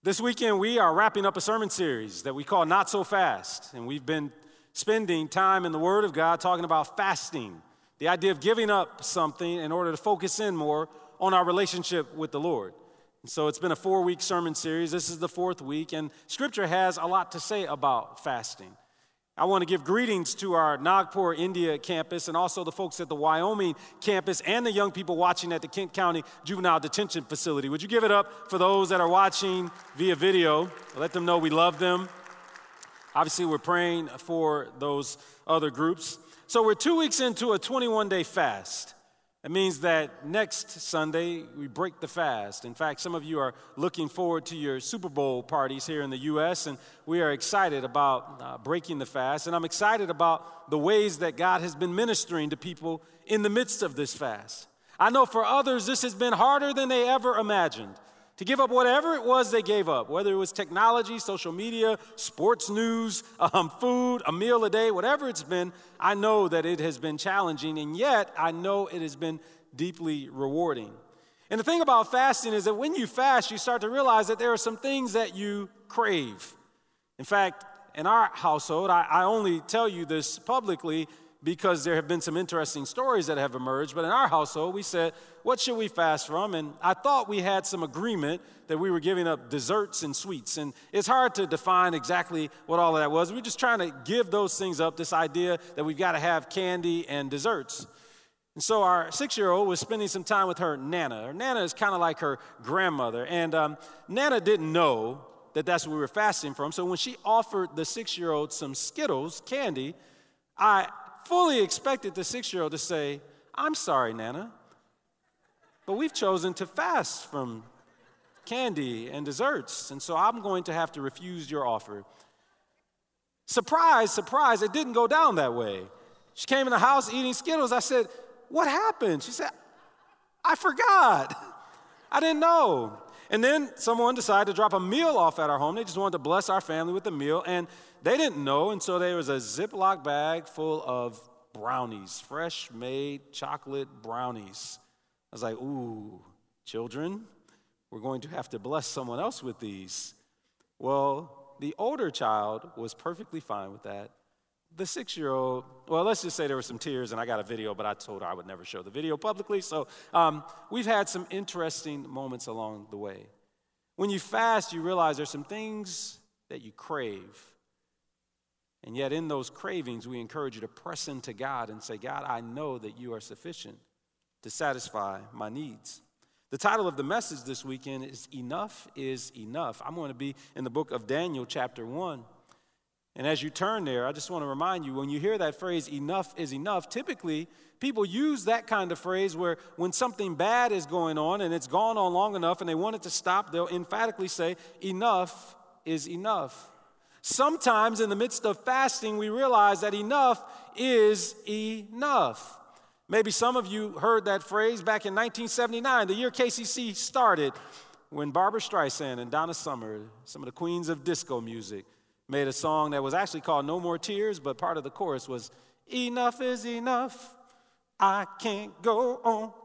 This weekend, we are wrapping up a sermon series that we call Not So Fast, and we've been spending time in the Word of God talking about fasting, the idea of giving up something in order to focus in more on our relationship with the Lord. And so it's been a 4-week sermon series. This is the 4th week, and Scripture has a lot to say about fasting. I want to give greetings to our Nagpur, India campus and also the folks at the Wyoming campus and the young people watching at the Kent County Juvenile Detention Facility. Would you give it up for those that are watching via video? Let them know we love them. Obviously, we're praying for those other groups. So we're 2 weeks into a 21-day fast. That means that next Sunday, we break the fast. In fact, some of you are looking forward to your Super Bowl parties here in the U.S., and we are excited about breaking the fast. And I'm excited about the ways that God has been ministering to people in the midst of this fast. I know for others, this has been harder than they ever imagined. To give up whatever it was they gave up, whether it was technology, social media, sports news, food, a meal a day, whatever it's been, I know that it has been challenging, and yet I know it has been deeply rewarding. And the thing about fasting is that when you fast, you start to realize that there are some things that you crave. In fact, in our household, I only tell you this publicly because there have been some interesting stories that have emerged. But in our household, we said, what should we fast from? And I thought we had some agreement that we were giving up desserts and sweets. And it's hard to define exactly what all of that was. We're just trying to give those things up, this idea that we've got to have candy and desserts. And so our 6-year-old was spending some time with her Nana. Her Nana is kind of like her grandmother. And Nana didn't know that that's what we were fasting from. So when she offered the 6-year-old some Skittles, candy, I fully expected the 6-year-old to say, I'm sorry, Nana, but we've chosen to fast from candy and desserts, and so I'm going to have to refuse your offer. Surprise, surprise, it didn't go down that way. She came in the house eating Skittles. I said, what happened? She said, I forgot. I didn't know. And then someone decided to drop a meal off at our home. They just wanted to bless our family with a meal, and they didn't know, and so there was a Ziploc bag full of brownies, fresh-made chocolate brownies. I was like, ooh, children, we're going to have to bless someone else with these. Well, the older child was perfectly fine with that. The 6-year-old, well, let's just say there were some tears, and I got a video, but I told her I would never show the video publicly. So we've had some interesting moments along the way. When you fast, you realize there's some things that you crave. And yet in those cravings, we encourage you to press into God and say, God, I know that you are sufficient to satisfy my needs. The title of the message this weekend is Enough is Enough. I'm going to be in the book of Daniel, chapter 1. And as you turn there, I just want to remind you, when you hear that phrase, enough is enough, typically people use that kind of phrase where when something bad is going on and it's gone on long enough and they want it to stop, they'll emphatically say, enough is enough. Sometimes in the midst of fasting, we realize that enough is enough. Maybe some of you heard that phrase back in 1979, the year KCC started, when Barbra Streisand and Donna Summer, some of the queens of disco music, made a song that was actually called No More Tears, but part of the chorus was, enough is enough, I can't go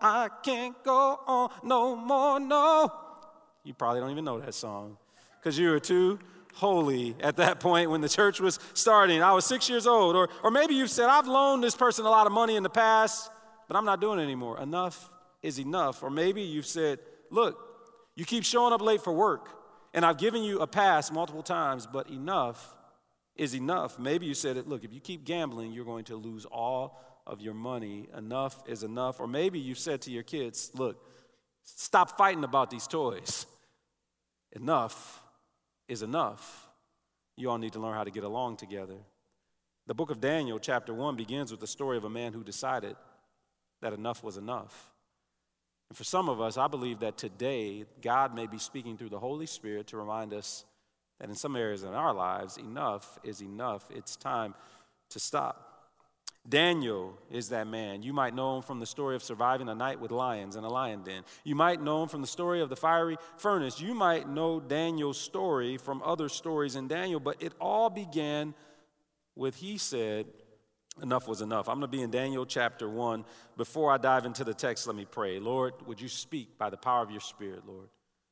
on no more, no. You probably don't even know that song because you were too holy at that point when the church was starting. I was 6 years old. Or maybe you've said, I've loaned this person a lot of money in the past, but I'm not doing it anymore. Enough is enough. Or maybe you've said, look, you keep showing up late for work, and I've given you a pass multiple times, but enough is enough. Maybe you said, look, if you keep gambling, you're going to lose all of your money. Enough is enough. Or maybe you've said to your kids, look, stop fighting about these toys. Enough is enough. You all need to learn how to get along together. The book of Daniel, chapter 1, begins with the story of a man who decided that enough was enough. And for some of us, I believe that today, God may be speaking through the Holy Spirit to remind us that in some areas in our lives, enough is enough. It's time to stop. Daniel is that man. You might know him from the story of surviving a night with lions in a lion den. You might know him from the story of the fiery furnace. You might know Daniel's story from other stories in Daniel, but it all began with he said, enough was enough. I'm going to be in Daniel chapter 1. Before I dive into the text, let me pray. Lord, would you speak by the power of your Spirit, Lord?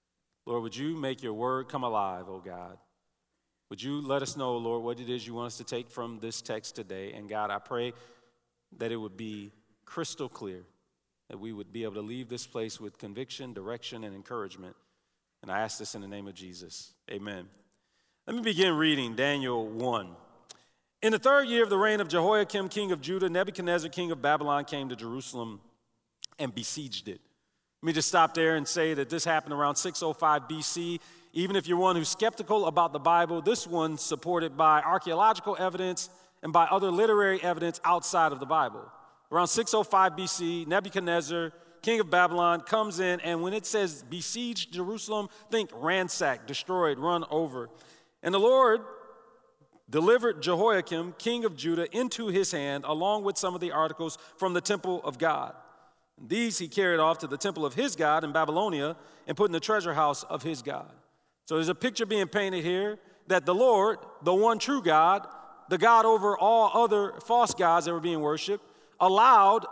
Lord, would you make your word come alive, oh God? Would you let us know, Lord, what it is you want us to take from this text today? And God, I pray that it would be crystal clear, that we would be able to leave this place with conviction, direction, and encouragement. And I ask this in the name of Jesus. Amen. Let me begin reading Daniel 1. In the 3rd year of the reign of Jehoiakim, king of Judah, Nebuchadnezzar, king of Babylon, came to Jerusalem and besieged it. Let me just stop there and say that this happened around 605 BC. Even if you're one who's skeptical about the Bible, this one's supported by archaeological evidence and by other literary evidence outside of the Bible. Around 605 BC, Nebuchadnezzar, king of Babylon, comes in, and when it says besieged Jerusalem, think ransacked, destroyed, run over. And the Lord delivered Jehoiakim, king of Judah, into his hand, along with some of the articles from the temple of God. These he carried off to the temple of his God in Babylonia and put in the treasure house of his God. So there's a picture being painted here that the Lord, the one true God, the God over all other false gods that were being worshiped, allowed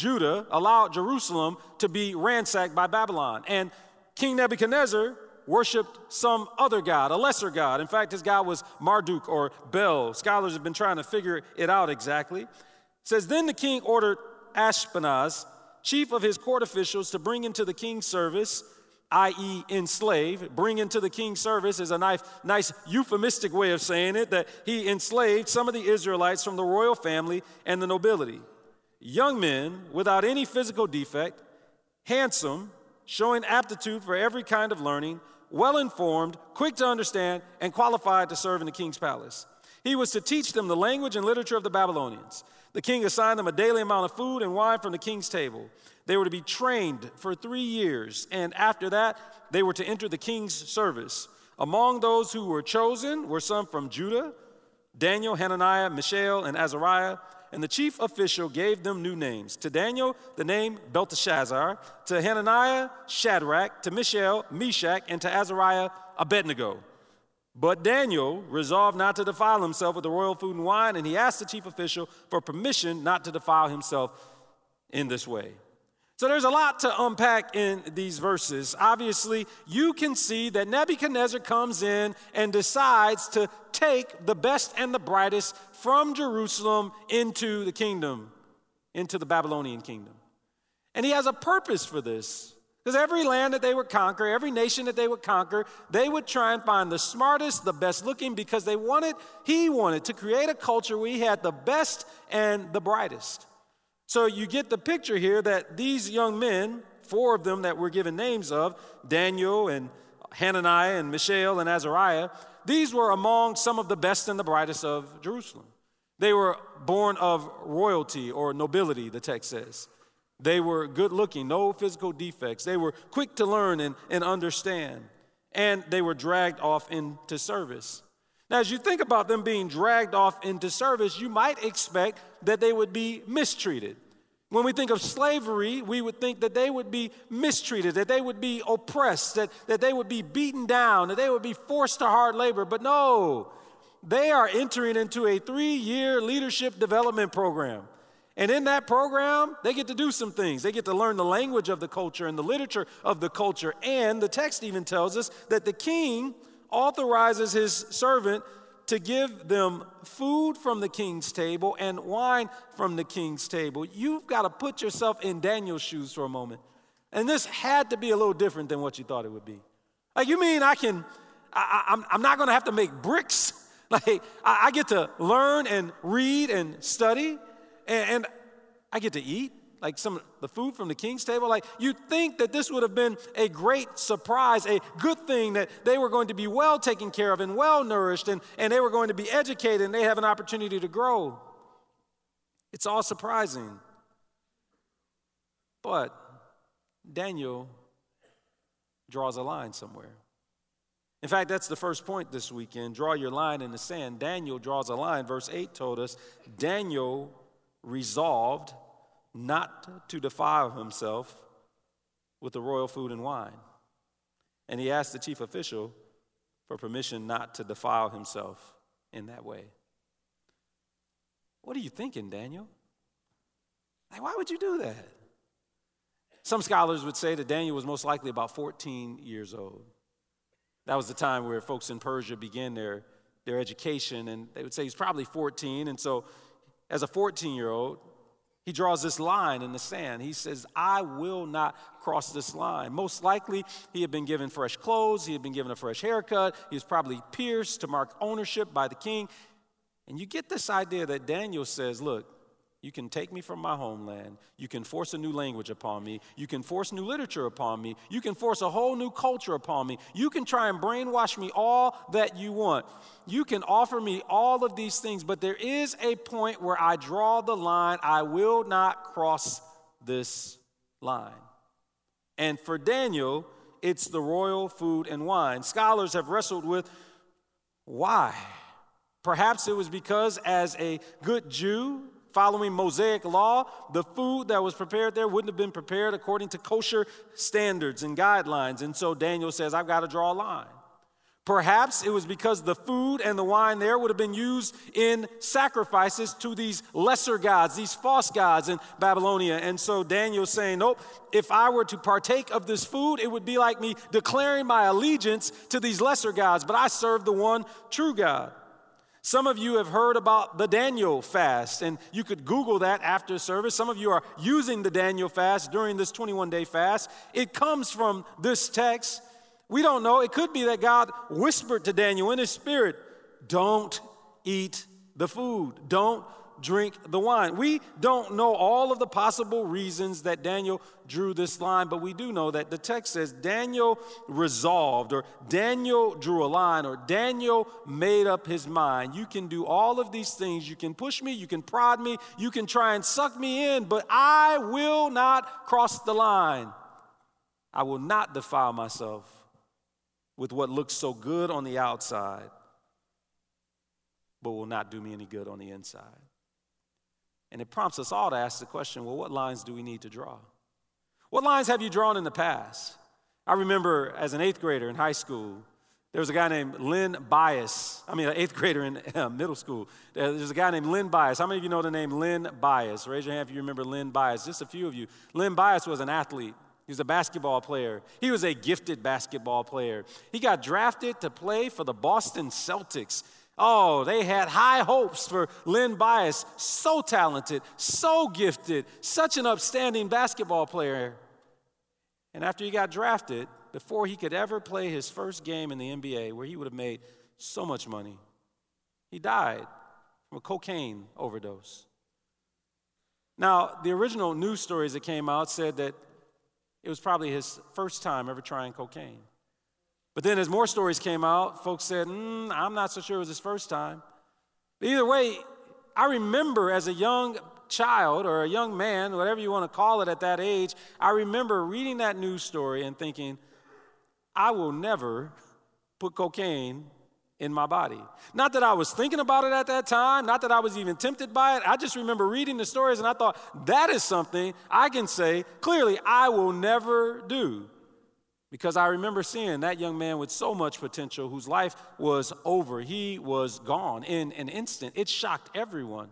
Jerusalem to be ransacked by Babylon. And King Nebuchadnezzar worshiped some other god, a lesser god. In fact, his god was Marduk or Bel. Scholars have been trying to figure it out exactly. It says, then the king ordered Ashpenaz, chief of his court officials, to bring into the king's service, i.e. enslave. Bring into the king's service is a nice euphemistic way of saying it, that he enslaved some of the Israelites from the royal family and the nobility. Young men without any physical defect, handsome, showing aptitude for every kind of learning, well-informed, quick to understand, and qualified to serve in the king's palace. He was to teach them the language and literature of the Babylonians. The king assigned them a daily amount of food and wine from the king's table. They were to be trained for 3 years, and after that, they were to enter the king's service. Among those who were chosen were some from Judah, Daniel, Hananiah, Mishael, and Azariah, and the chief official gave them new names. To Daniel, the name Belteshazzar, to Hananiah, Shadrach, to Mishael, Meshach, and to Azariah, Abednego. But Daniel resolved not to defile himself with the royal food and wine, and he asked the chief official for permission not to defile himself in this way. So there's a lot to unpack in these verses. Obviously, you can see that Nebuchadnezzar comes in and decides to take the best and the brightest from Jerusalem into the kingdom, into the Babylonian kingdom. And he has a purpose for this. Because every land that they would conquer, every nation that they would conquer, they would try and find the smartest, the best looking, because he wanted to create a culture where he had the best and the brightest. So you get the picture here that these young men, 4 of them that we're given names of, Daniel and Hananiah and Mishael and Azariah, these were among some of the best and the brightest of Jerusalem. They were born of royalty or nobility, the text says. They were good looking, no physical defects. They were quick to learn and understand. And they were dragged off into service. Now, as you think about them being dragged off into service, you might expect that they would be mistreated. When we think of slavery, we would think that they would be mistreated, that they would be oppressed, that they would be beaten down, that they would be forced to hard labor. But no, they are entering into a 3-year leadership development program. And in that program, they get to do some things. They get to learn the language of the culture and the literature of the culture. And the text even tells us that the king authorizes his servant to give them food from the king's table and wine from the king's table. You've got to put yourself in Daniel's shoes for a moment. And this had to be a little different than what you thought it would be. Like, you mean I'm not going to have to make bricks? Like, I get to learn and read and study, and I get to eat, like some of the food from the king's table. Like, you'd think that this would have been a great surprise, a good thing, that they were going to be well taken care of and well nourished, and they were going to be educated, and they have an opportunity to grow. It's all surprising. But Daniel draws a line somewhere. In fact, that's the first point this weekend. Draw your line in the sand. Daniel draws a line. Verse 8 told us, Daniel resolved not to defile himself with the royal food and wine. And he asked the chief official for permission not to defile himself in that way. What are you thinking, Daniel? Like, why would you do that? Some scholars would say that Daniel was most likely about 14 years old. That was the time where folks in Persia began their education, and they would say he's probably 14. And so as a 14-year-old, he draws this line in the sand. He says, I will not cross this line. Most likely, he had been given fresh clothes. He had been given a fresh haircut. He was probably pierced to mark ownership by the king. And you get this idea that Daniel says, look, you can take me from my homeland. You can force a new language upon me. You can force new literature upon me. You can force a whole new culture upon me. You can try and brainwash me all that you want. You can offer me all of these things, but there is a point where I draw the line. I will not cross this line. And for Daniel, it's the royal food and wine. Scholars have wrestled with why. Perhaps it was because as a good Jew, following Mosaic law, the food that was prepared there wouldn't have been prepared according to kosher standards and guidelines. And so Daniel says, I've got to draw a line. Perhaps it was because the food and the wine there would have been used in sacrifices to these lesser gods, these false gods in Babylonia. And so Daniel's saying, nope, if I were to partake of this food, it would be like me declaring my allegiance to these lesser gods, but I serve the one true God. Some of you have heard about the Daniel fast, and you could Google that after service. Some of you are using the Daniel fast during this 21-day fast. It comes from this text. We don't know. It could be that God whispered to Daniel in his spirit, don't eat the food. Don't drink the wine. We don't know all of the possible reasons that Daniel drew this line, but we do know that the text says Daniel resolved, or Daniel drew a line, or Daniel made up his mind. You can do all of these things. You can push me, you can prod me, you can try and suck me in, but I will not cross the line. I will not defile myself with what looks so good on the outside, but will not do me any good on the inside. And it prompts us all to ask the question, well, what lines do we need to draw? What lines have you drawn in the past? I remember as an 8th grader in high school, there was a guy named Len Bias. An 8th grader in middle school. There's a guy named Len Bias. How many of you know the name Len Bias? Raise your hand if you remember Len Bias. Just a few of you. Len Bias was an athlete. He was a basketball player. He was a gifted basketball player. He got drafted to play for the Boston Celtics. Oh, they had high hopes for Len Bias. So talented, so gifted, such an upstanding basketball player. And after he got drafted, before he could ever play his first game in the NBA, where he would have made so much money, he died from a cocaine overdose. Now, the original news stories that came out said that it was probably his first time ever trying cocaine. But then as more stories came out, folks said, I'm not so sure it was his first time. But either way, I remember as a young child or a young man, whatever you want to call it at that age, I remember reading that news story and thinking, I will never put cocaine in my body. Not that I was thinking about it at that time, not that I was even tempted by it. I just remember reading the stories and I thought, that is something I can say clearly I will never do. Because I remember seeing that young man with so much potential whose life was over. He was gone in an instant. It shocked everyone.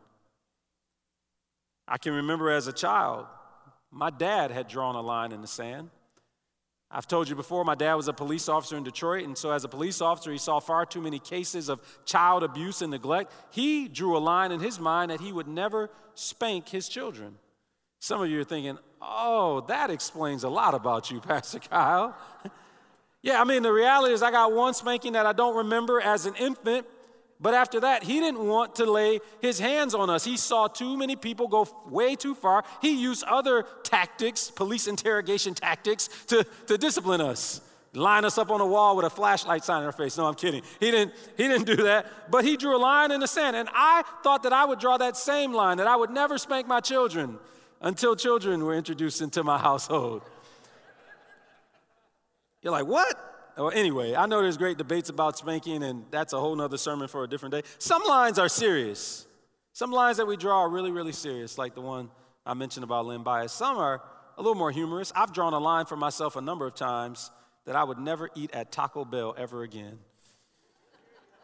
I can remember as a child, my dad had drawn a line in the sand. I've told you before, my dad was a police officer in Detroit, and so as a police officer, he saw far too many cases of child abuse and neglect. He drew a line in his mind that he would never spank his children. Some of you are thinking, oh, that explains a lot about you, Pastor Kyle. Yeah, the reality is I got one spanking that I don't remember as an infant, but after that, he didn't want to lay his hands on us. He saw too many people go way too far. He used other tactics, police interrogation tactics, to discipline us. Line us up on a wall with a flashlight sign in our face. No, I'm kidding. He didn't do that, but he drew a line in the sand, and I thought that I would draw that same line, that I would never spank my children until children were introduced into my household. You're like, what? Well, anyway, I know there's great debates about spanking, and that's a whole nother sermon for a different day. Some lines are serious. Some lines that we draw are really, really serious, like the one I mentioned about Len Bias. Some are a little more humorous. I've drawn a line for myself a number of times that I would never eat at Taco Bell ever again.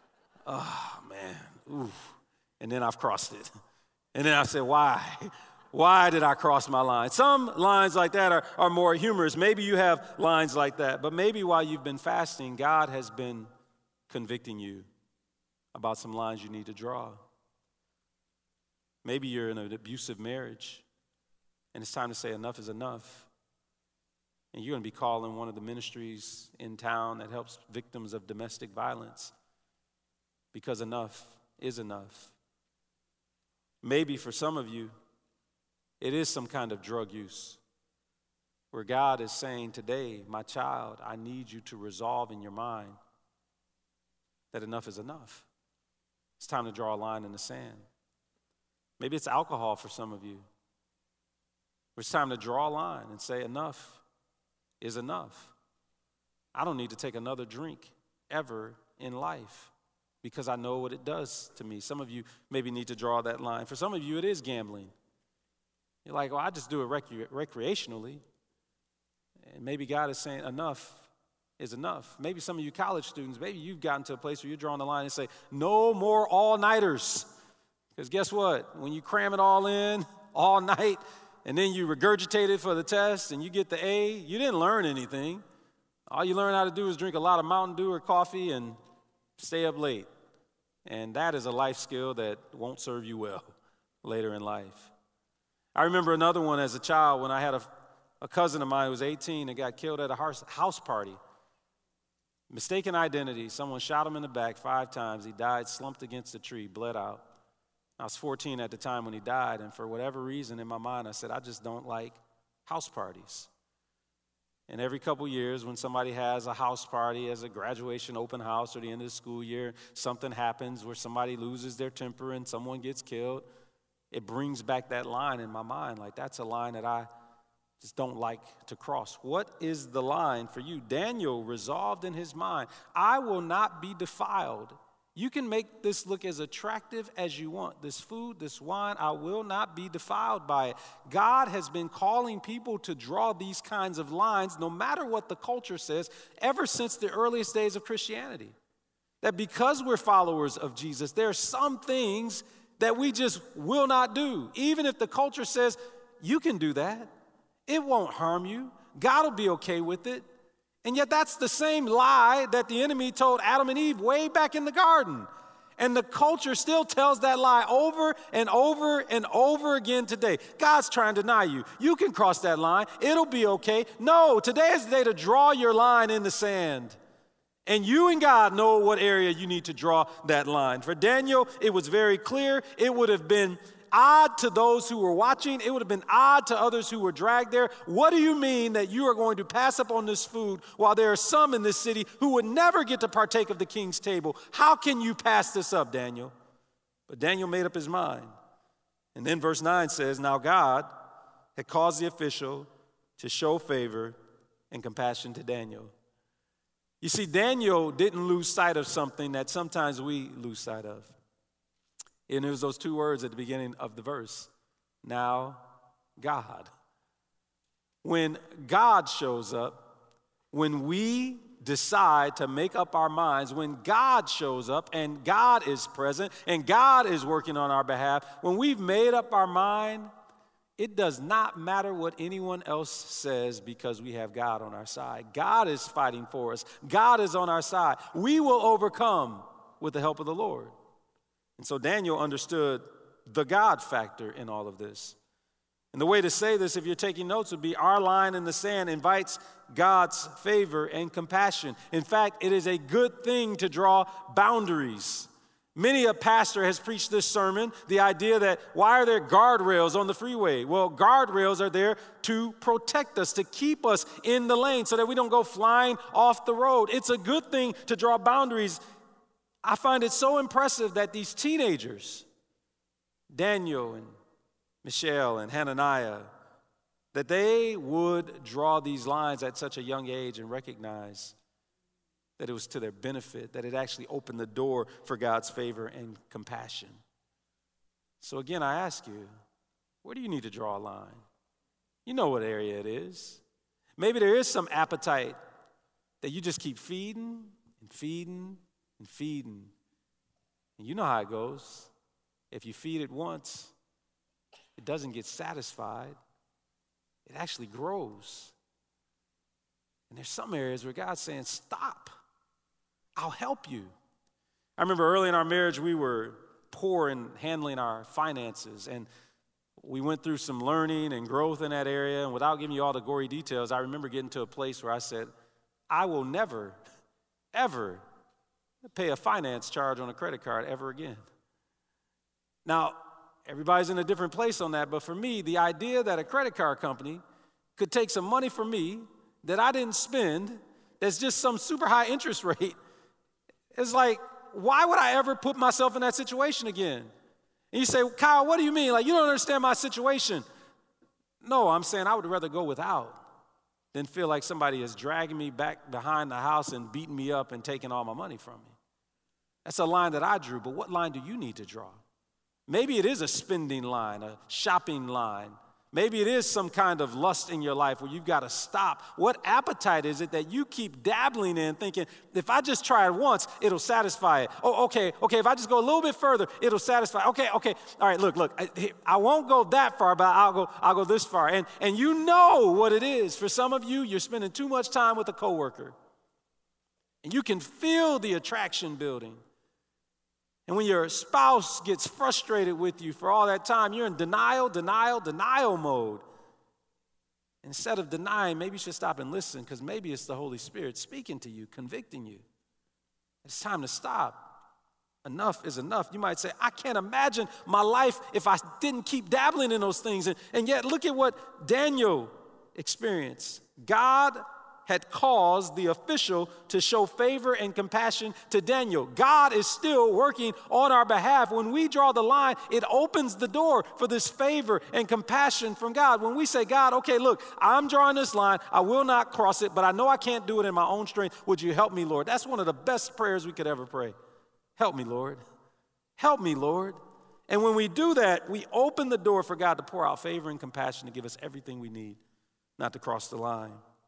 Oh, man. Ooh. And then I've crossed it. And then I said, why? Why did I cross my line? Some lines like that are more humorous. Maybe you have lines like that. But maybe while you've been fasting, God has been convicting you about some lines you need to draw. Maybe you're in an abusive marriage, and it's time to say enough is enough. And you're going to be calling one of the ministries in town that helps victims of domestic violence, because enough is enough. Maybe for some of you, it is some kind of drug use where God is saying today, my child, I need you to resolve in your mind that enough is enough. It's time to draw a line in the sand. Maybe it's alcohol for some of you. It's time to draw a line and say enough is enough. I don't need to take another drink ever in life because I know what it does to me. Some of you maybe need to draw that line. For some of you, it is gambling. You're like, well, I just do it recreationally. And maybe God is saying enough is enough. Maybe some of you college students, maybe you've gotten to a place where you're drawing the line and say, no more all-nighters. Because guess what? When you cram it all in all night and then you regurgitate it for the test and you get the A, you didn't learn anything. All you learn how to do is drink a lot of Mountain Dew or coffee and stay up late. And that is a life skill that won't serve you well later in life. I remember another one as a child when I had a cousin of mine who was 18 and got killed at a house party. Mistaken identity. Someone shot him in the back 5 times. He died, slumped against a tree, bled out. I was 14 at the time when he died, and for whatever reason in my mind, I said, I just don't like house parties. And every couple years when somebody has a house party as a graduation open house or the end of the school year, something happens where somebody loses their temper and someone gets killed, it brings back that line in my mind. Like, that's a line that I just don't like to cross. What is the line for you? Daniel resolved in his mind, I will not be defiled. You can make this look as attractive as you want. This food, this wine, I will not be defiled by it. God has been calling people to draw these kinds of lines, no matter what the culture says, ever since the earliest days of Christianity. That because we're followers of Jesus, there are some things that we just will not do. Even if the culture says, you can do that, it won't harm you. God will be okay with it. And yet that's the same lie that the enemy told Adam and Eve way back in the garden. And the culture still tells that lie over and over and over again today. God's trying to deny you. You can cross that line. It'll be okay. No, today is the day to draw your line in the sand. And you and God know what area you need to draw that line. For Daniel, it was very clear. It would have been odd to those who were watching. It would have been odd to others who were dragged there. What do you mean that you are going to pass up on this food while there are some in this city who would never get to partake of the king's table? How can you pass this up, Daniel? But Daniel made up his mind. And then verse 9 says, now God had caused the official to show favor and compassion to Daniel. You see, Daniel didn't lose sight of something that sometimes we lose sight of. And it was those 2 words at the beginning of the verse. Now, God. When God shows up, when we decide to make up our minds, when God shows up and God is present and God is working on our behalf, when we've made up our mind, it does not matter what anyone else says because we have God on our side. God is fighting for us. God is on our side. We will overcome with the help of the Lord. And so Daniel understood the God factor in all of this. And the way to say this, if you're taking notes, would be our line in the sand invites God's favor and compassion. In fact, it is a good thing to draw boundaries. Many a pastor has preached this sermon, the idea that why are there guardrails on the freeway? Well, guardrails are there to protect us, to keep us in the lane so that we don't go flying off the road. It's a good thing to draw boundaries. I find it so impressive that these teenagers, Daniel and Mishael and Hananiah, that they would draw these lines at such a young age and recognize that it was to their benefit, that it actually opened the door for God's favor and compassion. So again, I ask you, where do you need to draw a line? You know what area it is. Maybe there is some appetite that you just keep feeding and feeding and feeding. And you know how it goes. If you feed it once, it doesn't get satisfied. It actually grows. And there's some areas where God's saying, stop. I'll help you. I remember early in our marriage, we were poor in handling our finances, and we went through some learning and growth in that area. And without giving you all the gory details, I remember getting to a place where I said, I will never, ever pay a finance charge on a credit card ever again. Now, everybody's in a different place on that, but for me, the idea that a credit card company could take some money from me that I didn't spend, that's just some super high interest rate, is like, why would I ever put myself in that situation again? And you say, Kyle, what do you mean? Like, you don't understand my situation. No, I'm saying I would rather go without than feel like somebody is dragging me back behind the house and beating me up and taking all my money from me. That's a line that I drew, but what line do you need to draw? Maybe it is a spending line, a shopping line. Maybe it is some kind of lust in your life where you've got to stop. What appetite is it that you keep dabbling in thinking, if I just try it once, it'll satisfy it. Oh, okay, if I just go a little bit further, it'll satisfy. Okay, all right, look, I won't go that far, but I'll go this far. And you know what it is. For some of you, you're spending too much time with a coworker. And you can feel the attraction building. And when your spouse gets frustrated with you for all that time, you're in denial mode. Instead of denying, maybe you should stop and listen, because maybe it's the Holy Spirit speaking to you, convicting you. It's time to stop. Enough is enough. You might say, I can't imagine my life if I didn't keep dabbling in those things. And yet, look at what Daniel experienced. God had caused the official to show favor and compassion to Daniel. God is still working on our behalf. When we draw the line, it opens the door for this favor and compassion from God. When we say, God, okay, look, I'm drawing this line. I will not cross it, but I know I can't do it in my own strength. Would you help me, Lord? That's one of the best prayers we could ever pray. Help me, Lord. Help me, Lord. And when we do that, we open the door for God to pour out favor and compassion to give us everything we need, not to cross the line.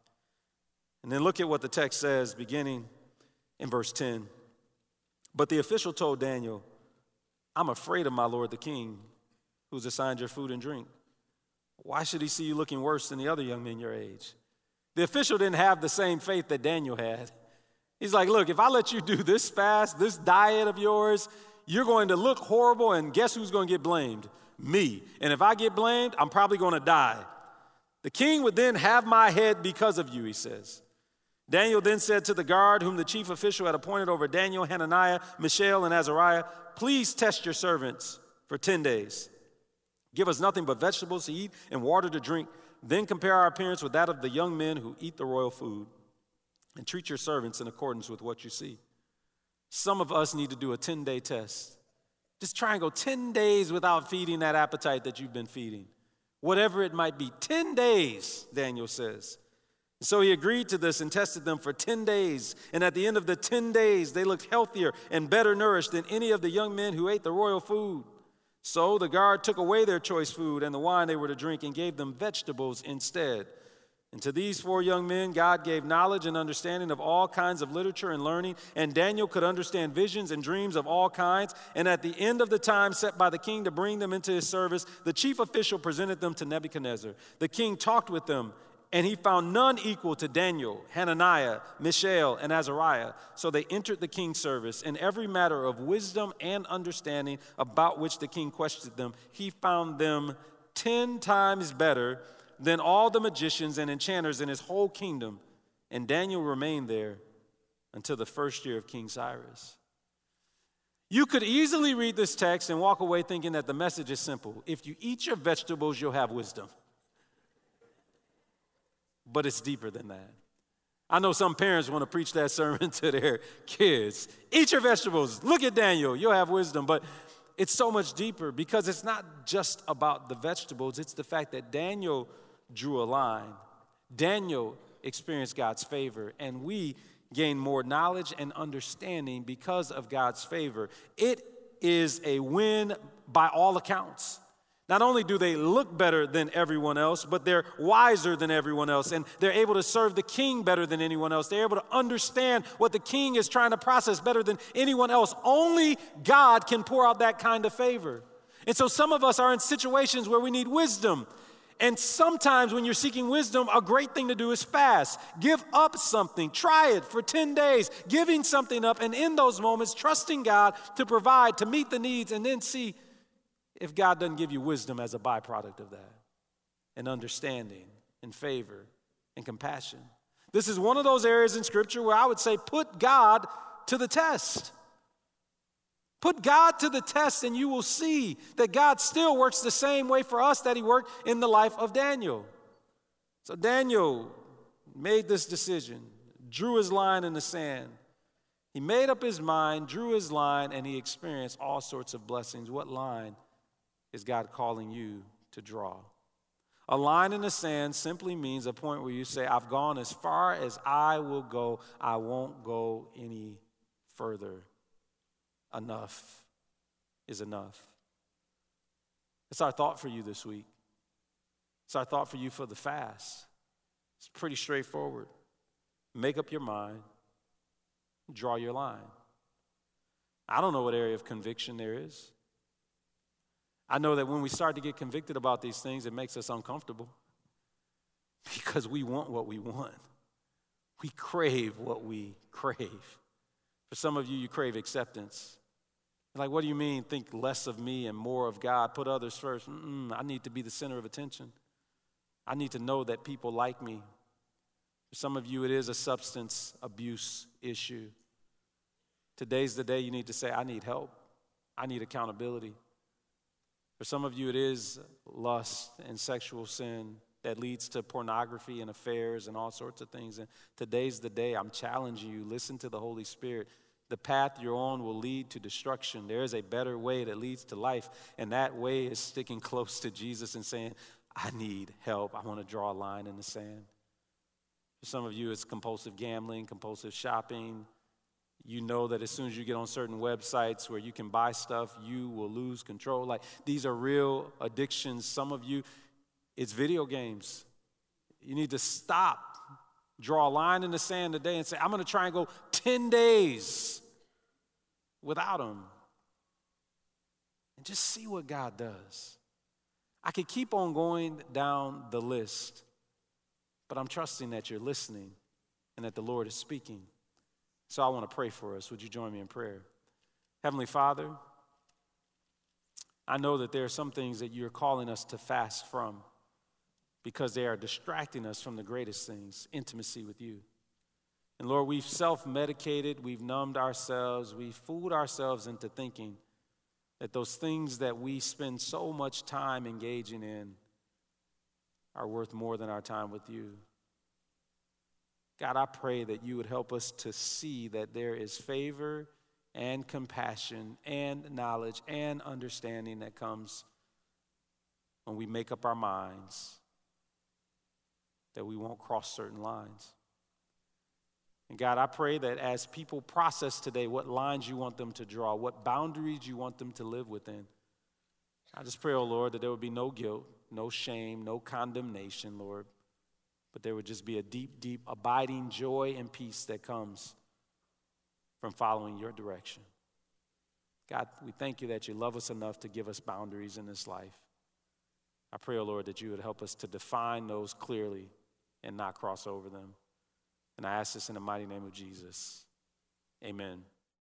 And then look at what the text says, beginning in verse 10. But the official told Daniel, I'm afraid of my lord the king, who's assigned your food and drink. Why should he see you looking worse than the other young men your age? The official didn't have the same faith that Daniel had. He's like, look, if I let you do this fast, this diet of yours, you're going to look horrible, and guess who's going to get blamed? Me. And if I get blamed, I'm probably going to die. The king would then have my head because of you, he says. Daniel then said to the guard whom the chief official had appointed over Daniel, Hananiah, Mishael, and Azariah, please test your servants for 10 days. Give us nothing but vegetables to eat and water to drink. Then compare our appearance with that of the young men who eat the royal food, and treat your servants in accordance with what you see. Some of us need to do a 10-day test. Just try and go 10 days without feeding that appetite that you've been feeding. Whatever it might be. 10 days, Daniel says. So he agreed to this and tested them for 10 days. And at the end of the 10 days, they looked healthier and better nourished than any of the young men who ate the royal food. So the guard took away their choice food and the wine they were to drink and gave them vegetables instead. And to these 4 young men, God gave knowledge and understanding of all kinds of literature and learning. And Daniel could understand visions and dreams of all kinds. And at the end of the time set by the king to bring them into his service, the chief official presented them to Nebuchadnezzar. The king talked with them, and he found none equal to Daniel, Hananiah, Mishael, and Azariah. So they entered the king's service. In every matter of wisdom and understanding about which the king questioned them, he found them 10 times better than all the magicians and enchanters in his whole kingdom. And Daniel remained there until the first year of King Cyrus. You could easily read this text and walk away thinking that the message is simple. If you eat your vegetables, you'll have wisdom. But it's deeper than that. I know some parents want to preach that sermon to their kids. Eat your vegetables. Look at Daniel. You'll have wisdom. But it's so much deeper because it's not just about the vegetables. It's the fact that Daniel drew a line. Daniel experienced God's favor, and we gain more knowledge and understanding because of God's favor. It is a win by all accounts. Not only do they look better than everyone else, but they're wiser than everyone else, and they're able to serve the king better than anyone else. They're able to understand what the king is trying to process better than anyone else. Only God can pour out that kind of favor. And so some of us are in situations where we need wisdom. And sometimes when you're seeking wisdom, a great thing to do is fast. Give up something. Try it for 10 days, giving something up. And in those moments, trusting God to provide, to meet the needs, and then see if God doesn't give you wisdom as a byproduct of that, and understanding, and favor, and compassion. This is one of those areas in Scripture where I would say put God to the test. Put God to the test and you will see that God still works the same way for us that he worked in the life of Daniel. So Daniel made this decision, drew his line in the sand. He made up his mind, drew his line, and he experienced all sorts of blessings. What line is God calling you to draw? A line in the sand simply means a point where you say, I've gone as far as I will go. I won't go any further. Enough is enough. It's our thought for you this week. It's our thought for you for the fast. It's pretty straightforward. Make up your mind. Draw your line. I don't know what area of conviction there is. I know that when we start to get convicted about these things, it makes us uncomfortable because we want what we want. We crave what we crave. For some of you, you crave acceptance. Like, what do you mean, think less of me and more of God? Put others first. I need to be the center of attention. I need to know that people like me. For some of you, it is a substance abuse issue. Today's the day you need to say, I need help. I need accountability. For some of you, it is lust and sexual sin that leads to pornography and affairs and all sorts of things. And today's the day I'm challenging you. Listen to the Holy Spirit. The path you're on will lead to destruction. There is a better way that leads to life, and that way is sticking close to Jesus and saying, I need help. I want to draw a line in the sand. For some of you, it's compulsive gambling, compulsive shopping. You know that as soon as you get on certain websites where you can buy stuff, you will lose control. Like, these are real addictions. Some of you, it's video games. You need to stop. Draw a line in the sand today and say, I'm going to try and go 10 days without them. And just see what God does. I could keep on going down the list, but I'm trusting that you're listening and that the Lord is speaking. So I want to pray for us. Would you join me in prayer? Heavenly Father, I know that there are some things that you're calling us to fast from, because they are distracting us from the greatest things, intimacy with you. And Lord, we've self-medicated, we've numbed ourselves, we've fooled ourselves into thinking that those things that we spend so much time engaging in are worth more than our time with you. God, I pray that you would help us to see that there is favor and compassion and knowledge and understanding that comes when we make up our minds that we won't cross certain lines. And God, I pray that as people process today what lines you want them to draw, what boundaries you want them to live within, I just pray, oh Lord, that there would be no guilt, no shame, no condemnation, Lord, but there would just be a deep, deep, abiding joy and peace that comes from following your direction. God, we thank you that you love us enough to give us boundaries in this life. I pray, oh Lord, that you would help us to define those clearly and not cross over them. And I ask this in the mighty name of Jesus. Amen.